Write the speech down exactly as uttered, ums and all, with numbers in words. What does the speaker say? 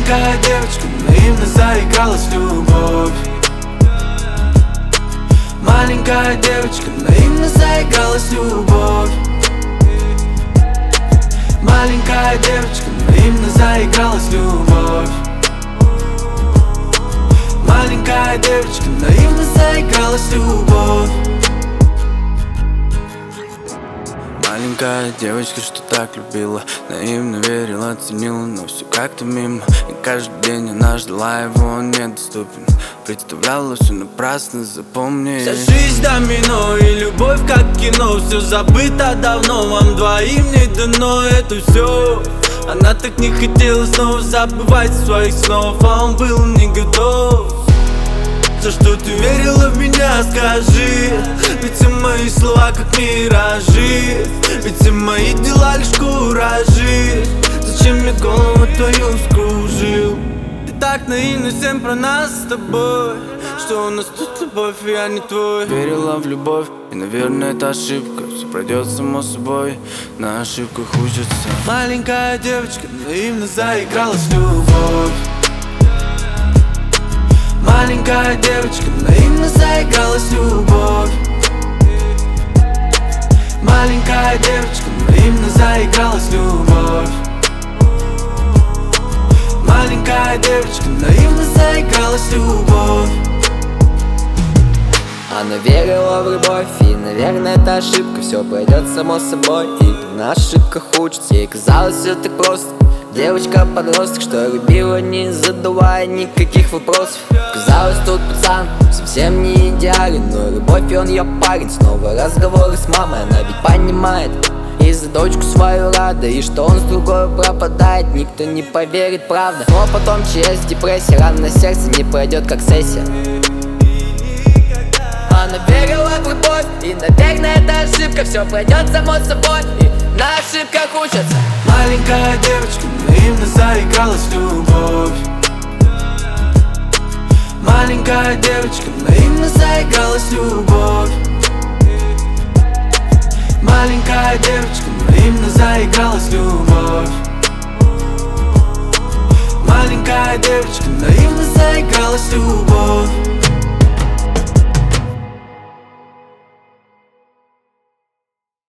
Маленькая девочка наивно заигралась в любовь. Маленькая девочка наивно заигралась в любовь. Маленькая девочка наивно заигралась в любовь. Маленькая девочка наивно заигралась в любовь. Маленькая девочка, что так любила, наивно верила, ценила, но все как-то мимо. И каждый день она ждала его, он недоступен. Представляла все напрасно, запомни. Вся жизнь домино и любовь как кино. Все забыто давно, вам двоим не дано это все. Она так не хотела снова забывать своих снов, а он был не готов. За что ты верила в меня, скажи? Ведь все мои слова как миражи, ведь все мои дела лишь куражи. Зачем я голову твою скружил? Ты так наивно всем про нас с тобой, что у нас тут любовь, и я не твой. Верила в любовь, и, наверное, это ошибка. Все пройдет само собой, на ошибках учатся. Маленькая девочка наивно заигралась в любовь. Маленькая девочка наивно заигралась в любовь. Маленькая девочка наивно заигралась в любовь. Маленькая девочка наивно заигралась в любовь. Она верила в любовь, и, наверное, это ошибка. Все пройдет само собой, и на ошибках учится. Ей казалось все так просто. Девочка-подросток, что любила, не задавая никаких вопросов. Казалось, тут пацан совсем не идеален, но любовь, и он ее парень. Снова разговоры с мамой, она ведь понимает, и за дочку свою рада, и что он с другой пропадает, никто не поверит, правда. Но потом через депрессию рана на сердце не пройдет, как сессия. Она верила в любовь, и, наверное, это ошибка. Все пройдет само собой, и на ошибках учатся. Маленькая девочка наивно заигралась в любовь. Маленькая девочка наивно заигралась в любовь. Маленькая девочка наивно